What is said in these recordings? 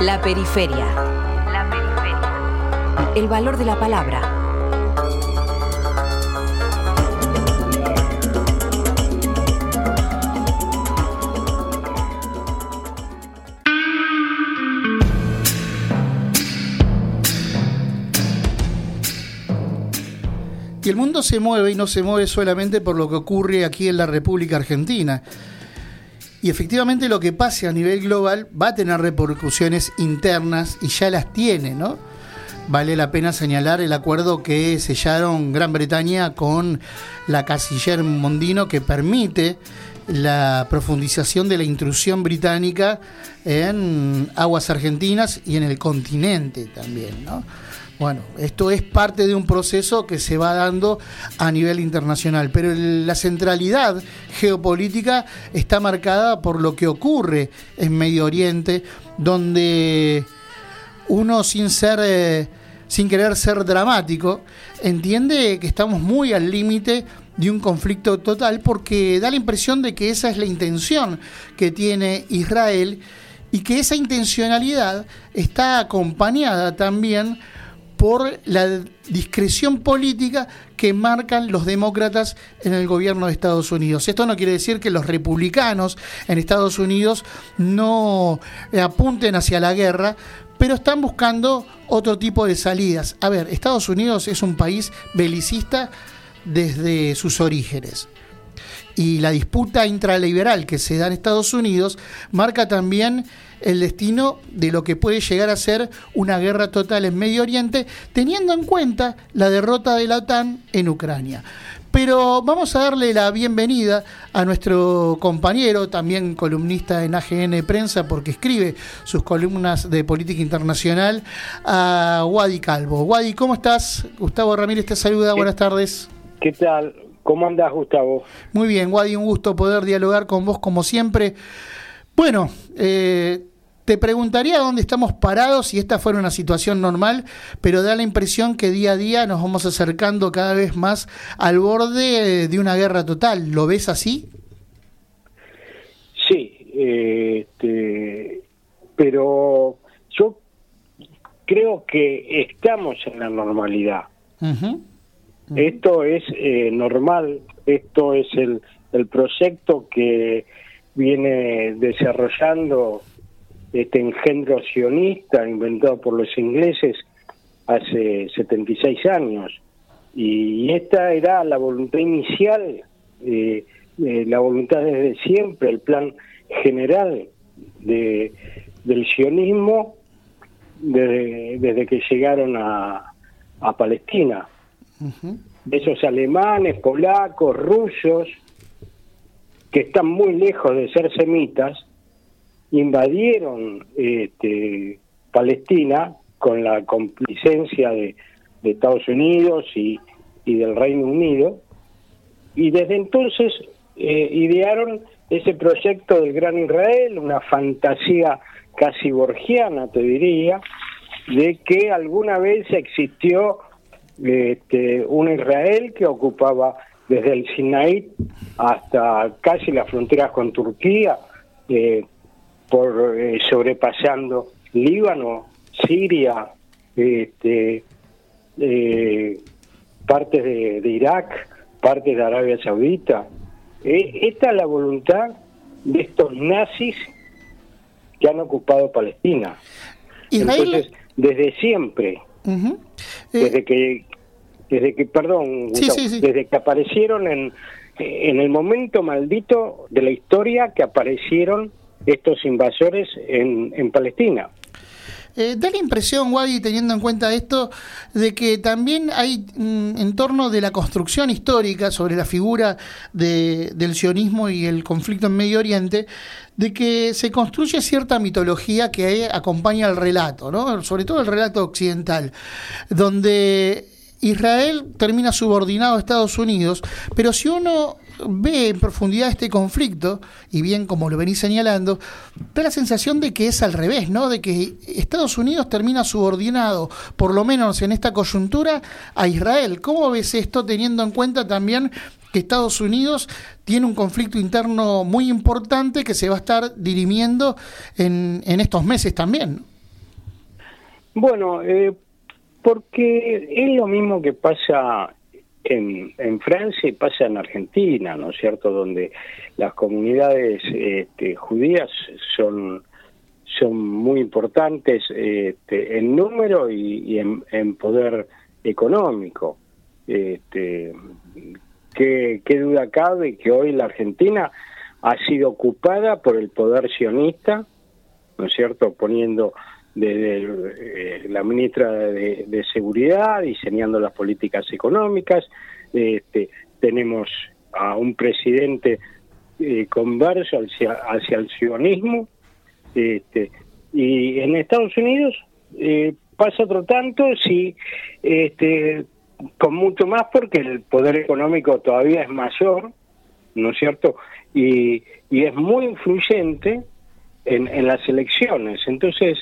La periferia. La periferia. El valor de la palabra. Y el mundo se mueve y no se mueve solamente por lo que ocurre aquí en la República Argentina. Y efectivamente lo que pase a nivel global va a tener repercusiones internas y ya las tiene, ¿no? Vale la pena señalar el acuerdo que sellaron Gran Bretaña con la canciller Mondino, que permite la profundización de la intrusión británica en aguas argentinas y en el continente también, ¿no? Bueno, esto es parte de un proceso que se va dando a nivel internacional, pero la centralidad geopolítica está marcada por lo que ocurre en Medio Oriente, donde uno sin querer ser dramático, entiende que estamos muy al límite de un conflicto total, porque da la impresión de que esa es la intención que tiene Israel y que esa intencionalidad está acompañada también por la discreción política que marcan los demócratas en el gobierno de Estados Unidos. Esto no quiere decir que los republicanos en Estados Unidos no apunten hacia la guerra, pero están buscando otro tipo de salidas. A ver, Estados Unidos es un país belicista desde sus orígenes. Y la disputa intraliberal que se da en Estados Unidos marca también el destino de lo que puede llegar a ser una guerra total en Medio Oriente, teniendo en cuenta la derrota de la OTAN en Ucrania. Pero vamos a darle la bienvenida a nuestro compañero, también columnista en AGN Prensa, porque escribe sus columnas de política internacional, a Wadi Calvo. Wadi, ¿cómo estás? Gustavo Ramírez te saluda, buenas tardes. ¿Qué tal? ¿Cómo andás, Gustavo? Muy bien, Wadi, un gusto poder dialogar con vos como siempre. Bueno, te preguntaría dónde estamos parados si esta fuera una situación normal, pero da la impresión que día a día nos vamos acercando cada vez más al borde de una guerra total. ¿Lo ves así? Sí, pero yo creo que estamos en la normalidad. Uh-huh. Esto es normal, esto es el proyecto que viene desarrollando este engendro sionista inventado por los ingleses hace 76 años. Y esta era la voluntad inicial, la voluntad desde siempre, el plan general del sionismo desde que llegaron a Palestina. Uh-huh. Esos alemanes, polacos, rusos, que están muy lejos de ser semitas, invadieron Palestina con la complicencia de Estados Unidos y del Reino Unido, y desde entonces idearon ese proyecto del Gran Israel, una fantasía casi borgiana, te diría, de que alguna vez existió un Israel que ocupaba desde el Sinaí hasta casi las fronteras con Turquía, sobrepasando Líbano, Siria, partes de Irak, partes de Arabia Saudita. Esta es la voluntad de estos nazis que han ocupado Palestina. Israel... Entonces, desde siempre, uh-huh. desde que aparecieron en el momento maldito de la historia que aparecieron estos invasores en Palestina. Da la impresión, Wadi, teniendo en cuenta esto, de que también hay en torno de la construcción histórica sobre la figura del sionismo y el conflicto en Medio Oriente, de que se construye cierta mitología que acompaña al relato, ¿no? Sobre todo el relato occidental, donde Israel termina subordinado a Estados Unidos, pero si uno ve en profundidad este conflicto, y bien como lo venís señalando, da la sensación de que es al revés, ¿no? De que Estados Unidos termina subordinado, por lo menos en esta coyuntura, a Israel. ¿Cómo ves esto, teniendo en cuenta también que Estados Unidos tiene un conflicto interno muy importante que se va a estar dirimiendo en estos meses también? Bueno, porque es lo mismo que pasa en Francia y pasa en Argentina, ¿no es cierto?, donde las comunidades judías son muy importantes en número y en poder económico. ¿Qué duda cabe que hoy la Argentina ha sido ocupada por el poder sionista, ¿no es cierto?, poniendo desde la ministra de Seguridad, diseñando las políticas económicas. Tenemos a un presidente converso hacia el sionismo, y en Estados Unidos pasa otro tanto, sí, con mucho más, porque el poder económico todavía es mayor, ¿no es cierto?, y es muy influyente en las elecciones. Entonces,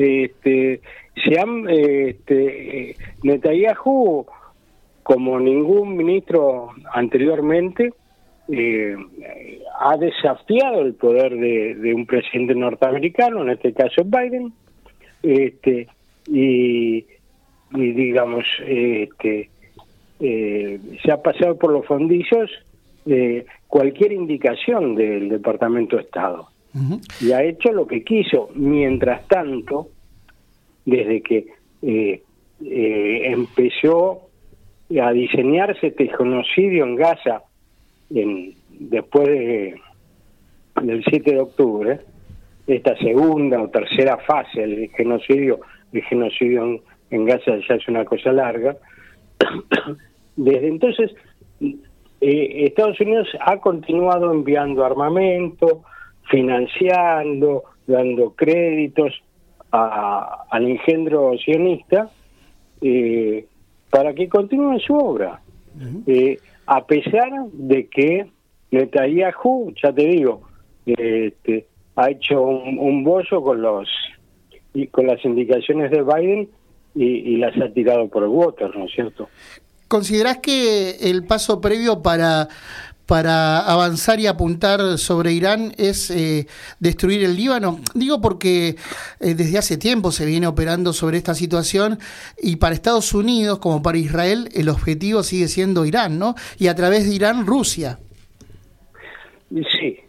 Netanyahu, como ningún ministro anteriormente, ha desafiado el poder de un presidente norteamericano, en este caso Biden, y digamos, se ha pasado por los fondillos cualquier indicación del Departamento de Estado. Uh-huh. Y ha hecho lo que quiso. Mientras tanto, desde que empezó a diseñarse este genocidio en Gaza, después del 7 de octubre, esta segunda o tercera fase del genocidio, en Gaza ya es una cosa larga. Desde entonces, Estados Unidos ha continuado enviando armamento, financiando, dando créditos al engendro sionista para que continúe su obra. Uh-huh. A pesar de que Netanyahu, ya te digo, ha hecho un bollo con las indicaciones de Biden y las ha tirado por el water, ¿no es cierto? ¿Considerás que el paso previo para avanzar y apuntar sobre Irán es destruir el Líbano? Digo porque desde hace tiempo se viene operando sobre esta situación, y para Estados Unidos, como para Israel, el objetivo sigue siendo Irán, ¿no? Y a través de Irán, Rusia. Sí,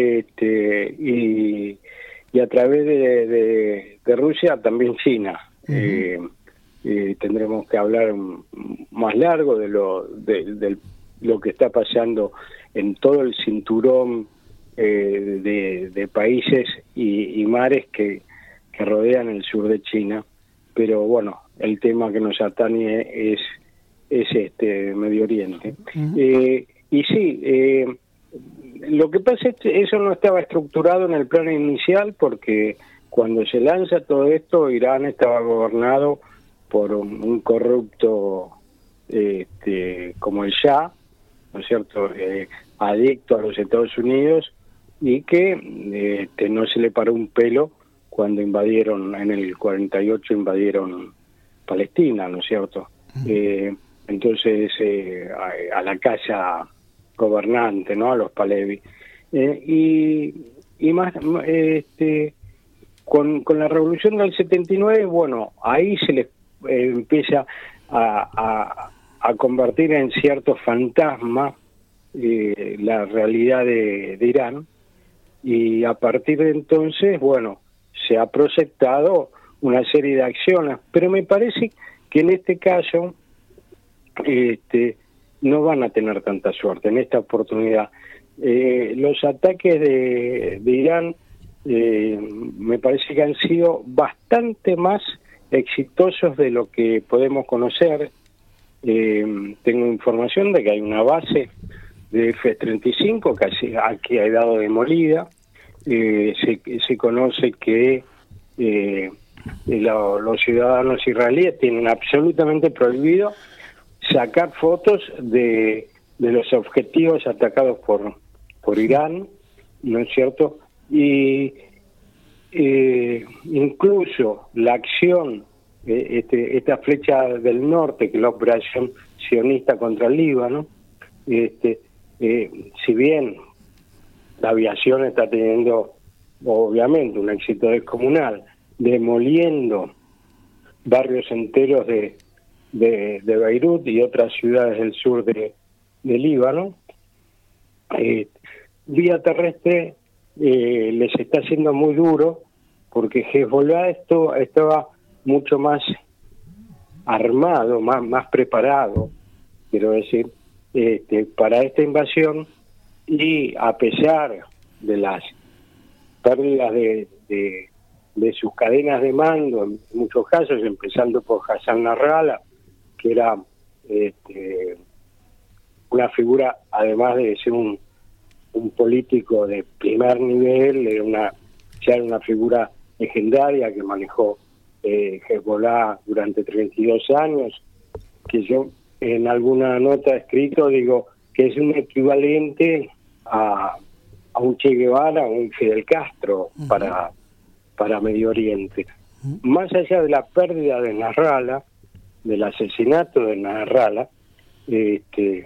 y a través de Rusia también China. Uh-huh. Tendremos que hablar más largo de lo que está pasando en todo el cinturón de países y mares que rodean el sur de China. Pero bueno, el tema que nos atañe es Medio Oriente. Uh-huh. Y sí, lo que pasa es que eso no estaba estructurado en el plan inicial, porque cuando se lanza todo esto, Irán estaba gobernado por un corrupto como el Shah, ¿no es cierto?, adicto a los Estados Unidos, y que no se le paró un pelo cuando invadieron, en el 48 invadieron Palestina, ¿no es cierto? Entonces, a la casa gobernante, ¿no?, a los Palevi. Y más, con la revolución del 79, bueno, ahí se les empieza a convertir en cierto fantasma la realidad de Irán, y a partir de entonces, bueno, se ha proyectado una serie de acciones, pero me parece que en este caso no van a tener tanta suerte en esta oportunidad. Los ataques de Irán me parece que han sido bastante más exitosos de lo que podemos conocer. Tengo información de que hay una base de F-35 que ha quedado demolida. Se conoce que los ciudadanos israelíes tienen absolutamente prohibido sacar fotos de los objetivos atacados por Irán, ¿no es cierto? Y incluso la acción, esta flecha del norte, que es la operación sionista contra el Líbano, si bien la aviación está teniendo obviamente un éxito descomunal, demoliendo barrios enteros de Beirut y otras ciudades del sur de Líbano. Vía terrestre les está siendo muy duro, porque Hezbollah estaba mucho más armado, más preparado, quiero decir, para esta invasión, y a pesar de las pérdidas de sus cadenas de mando, en muchos casos, empezando por Hassan Nasrallah, que era una figura, además de ser un político de primer nivel, ya era una figura legendaria que manejó Hezbollah durante 32 años, que yo en alguna nota escrito digo que es un equivalente a un Che Guevara, a un Fidel Castro para Medio Oriente. Más allá de la pérdida de Nasrallah, del asesinato de Nasrallah, el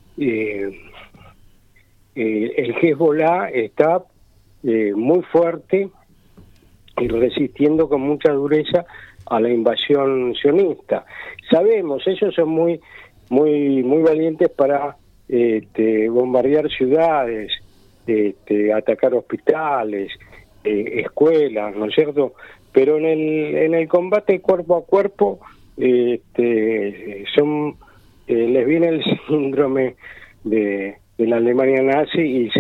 Hezbollah está muy fuerte y resistiendo con mucha dureza a la invasión sionista. Sabemos, ellos son muy valientes para bombardear ciudades, atacar hospitales, escuelas, ¿no es cierto? Pero en el combate cuerpo a cuerpo les viene el síndrome de la Alemania nazi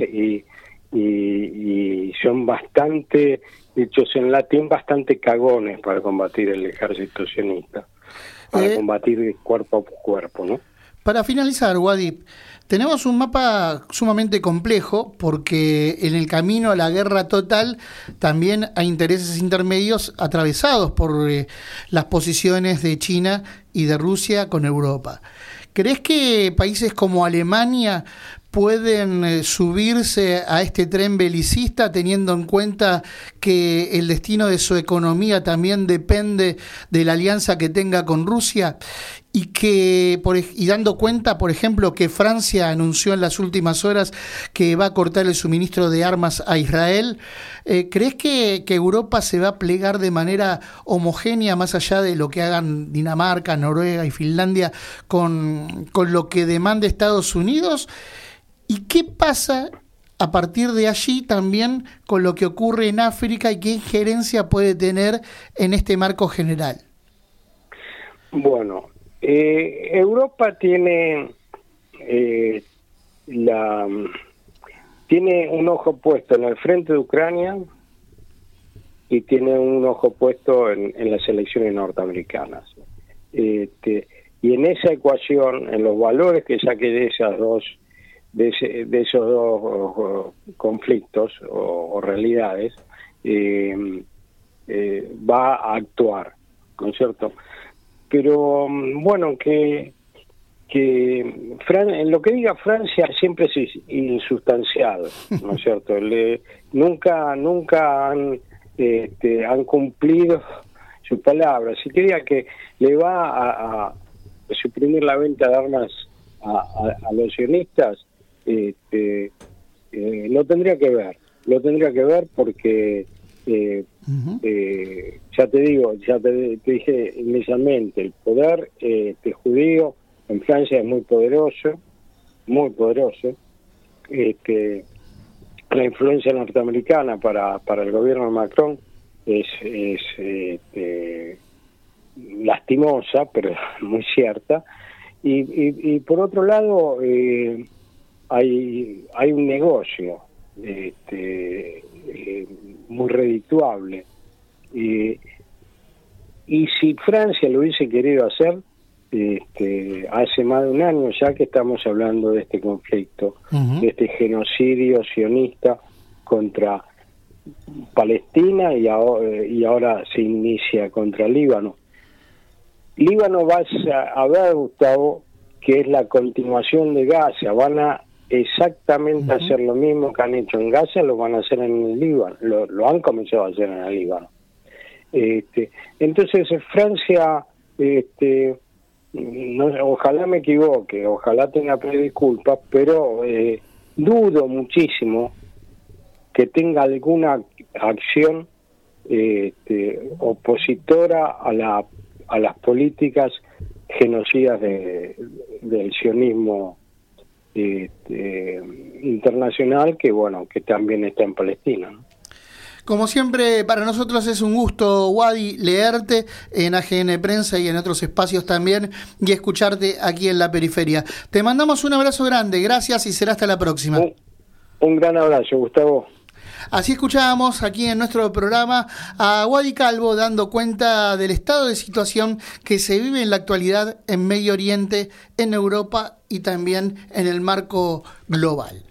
y son bastante, dichos en latín, bastante cagones para combatir el ejército sionista, para combatir cuerpo a cuerpo, ¿no? Para finalizar, Wadip, tenemos un mapa sumamente complejo, porque en el camino a la guerra total también hay intereses intermedios atravesados por las posiciones de China y de Rusia con Europa. ¿Crees que países como Alemania pueden subirse a este tren belicista, teniendo en cuenta que el destino de su economía también depende de la alianza que tenga con Rusia, y dando cuenta, por ejemplo, que Francia anunció en las últimas horas que va a cortar el suministro de armas a Israel? ¿Crees que Europa se va a plegar de manera homogénea, más allá de lo que hagan Dinamarca, Noruega y Finlandia, con lo que demanda Estados Unidos? ¿Y qué pasa a partir de allí también con lo que ocurre en África, y qué injerencia puede tener en este marco general? Bueno, Europa tiene tiene un ojo puesto en el frente de Ucrania y tiene un ojo puesto en las elecciones norteamericanas. Y en esa ecuación, en los valores que saque de esas dos de esos dos conflictos o realidades, va a actuar, ¿no es cierto? Pero bueno, que en lo que diga Francia siempre es insustancial, ¿no es cierto? Nunca han cumplido su palabra. Si quería que le va a suprimir la venta de armas a los sionistas, lo tendría que ver porque ya te dije inicialmente, el poder judío en Francia es muy poderoso, la influencia norteamericana para el gobierno de Macron es lastimosa, pero muy cierta, y por otro lado hay un negocio muy redituable, y si Francia lo hubiese querido hacer hace más de un año ya que estamos hablando de este conflicto, de este genocidio sionista contra Palestina, y ahora se inicia contra Líbano. Líbano va a ver, Gustavo, que es la continuación de Gaza. Van a exactamente hacer lo mismo que han hecho en Gaza, lo van a hacer en el Líbano, lo han comenzado a hacer en el Líbano. Entonces Francia, ojalá me equivoque, ojalá tenga disculpas, pero dudo muchísimo que tenga alguna acción opositora a a las políticas genocidas del sionismo internacional, que bueno, que también está en Palestina, ¿no? Como siempre, para nosotros es un gusto, Wadi, leerte en AGN Prensa y en otros espacios también, y escucharte aquí en La Periferia. Te mandamos un abrazo grande, gracias y será hasta la próxima. Un gran abrazo, Gustavo. Así escuchábamos aquí en nuestro programa a Wadi Calvo dando cuenta del estado de situación que se vive en la actualidad en Medio Oriente, en Europa y también en el marco global.